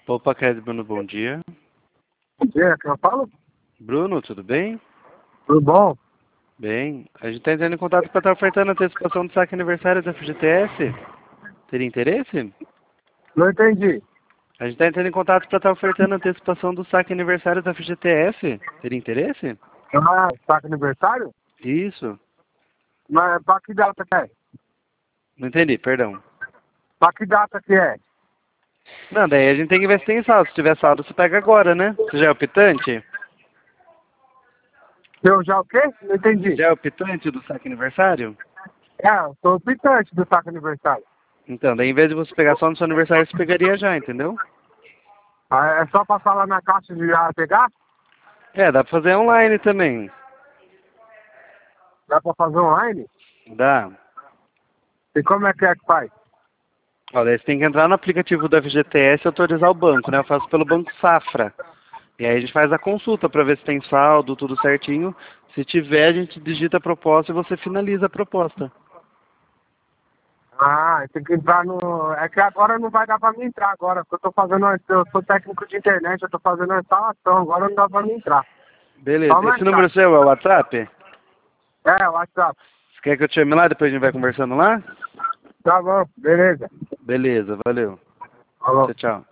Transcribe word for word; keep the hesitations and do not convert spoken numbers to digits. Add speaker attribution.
Speaker 1: Opa, Cred, Bruno, bom dia.
Speaker 2: Bom dia, quem eu falo?
Speaker 1: Bruno, tudo bem?
Speaker 2: Tudo bom?
Speaker 1: Bem. A gente está entrando em contato para estar ofertando a antecipação do saque aniversário da F G T S. Teria interesse?
Speaker 2: Não entendi.
Speaker 1: A gente está entrando em contato para estar ofertando a antecipação do saque aniversário da F G T S. Teria interesse?
Speaker 2: Ah, saque aniversário?
Speaker 1: Isso.
Speaker 2: Mas pra que data que é?
Speaker 1: Não entendi, perdão.
Speaker 2: Pra que data que é?
Speaker 1: Não, daí a gente tem que ver se tem saldo. Se tiver saldo, você pega agora, né? Você já é optante?
Speaker 2: Eu já o quê? Não entendi.
Speaker 1: Já é optante do saque aniversário?
Speaker 2: É, eu sou optante do saque aniversário.
Speaker 1: Então, daí em vez de você pegar só no seu aniversário, você pegaria já, entendeu?
Speaker 2: Ah, é só passar lá na caixa de já pegar?
Speaker 1: É, dá pra fazer online também.
Speaker 2: Dá pra fazer online?
Speaker 1: Dá.
Speaker 2: E como é que é que faz?
Speaker 1: Olha, você tem que entrar no aplicativo do F G T S e autorizar o banco, né? Eu faço pelo Banco Safra. E aí a gente faz a consulta para ver se tem saldo, tudo certinho. Se tiver, a gente digita a proposta e você finaliza a proposta.
Speaker 2: Ah, tem que entrar no... É que agora não vai dar pra mim entrar agora, porque eu tô fazendo... Eu sou técnico de internet, eu tô fazendo a instalação, agora não dá pra mim entrar.
Speaker 1: Beleza.
Speaker 2: Só
Speaker 1: Esse
Speaker 2: mais
Speaker 1: número
Speaker 2: tarde.
Speaker 1: seu é o WhatsApp?
Speaker 2: É, WhatsApp.
Speaker 1: Você quer que eu te chame lá, depois a gente vai conversando lá?
Speaker 2: Tá bom, beleza.
Speaker 1: Beleza, valeu.
Speaker 2: Falou.
Speaker 1: Tchau, tchau.